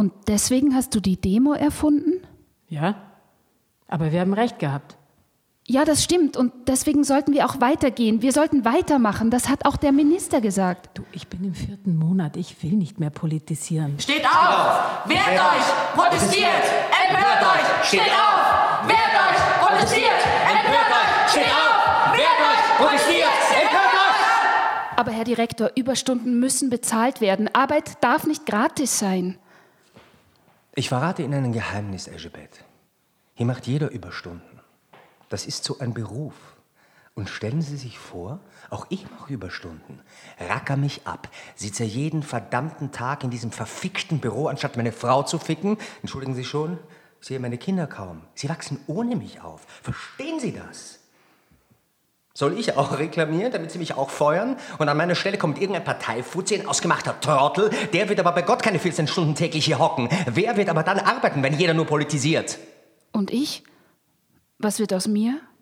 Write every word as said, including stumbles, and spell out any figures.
Und deswegen hast du die Demo erfunden? Ja, aber wir haben recht gehabt. Ja, das stimmt. Und deswegen sollten wir auch weitergehen. Wir sollten weitermachen. Das hat auch der Minister gesagt. Du, ich bin im vierten Monat. Ich will nicht mehr politisieren. Steht auf! Wehrt euch! Protestiert! Empört euch! Steht auf! Wehrt euch! Protestiert! Empört euch! Steht auf! Wehrt euch! Protestiert! Empört euch! Aber Herr Direktor, Überstunden müssen bezahlt werden. Arbeit darf nicht gratis sein. Ich verrate Ihnen ein Geheimnis, Elisabeth. Hier macht jeder Überstunden. Das ist so ein Beruf. Und stellen Sie sich vor, auch ich mache Überstunden. Racker mich ab. Sitze jeden verdammten Tag in diesem verfickten Büro, anstatt meine Frau zu ficken. Entschuldigen Sie schon, ich sehe meine Kinder kaum. Sie wachsen ohne mich auf. Verstehen Sie das? Soll ich auch reklamieren, damit Sie mich auch feuern? Und an meiner Stelle kommt irgendein Parteifuzzi, ein ausgemachter Trottel. Der wird aber bei Gott keine vierzehn Stunden täglich hier hocken. Wer wird aber dann arbeiten, wenn jeder nur politisiert? Und ich? Was wird aus mir?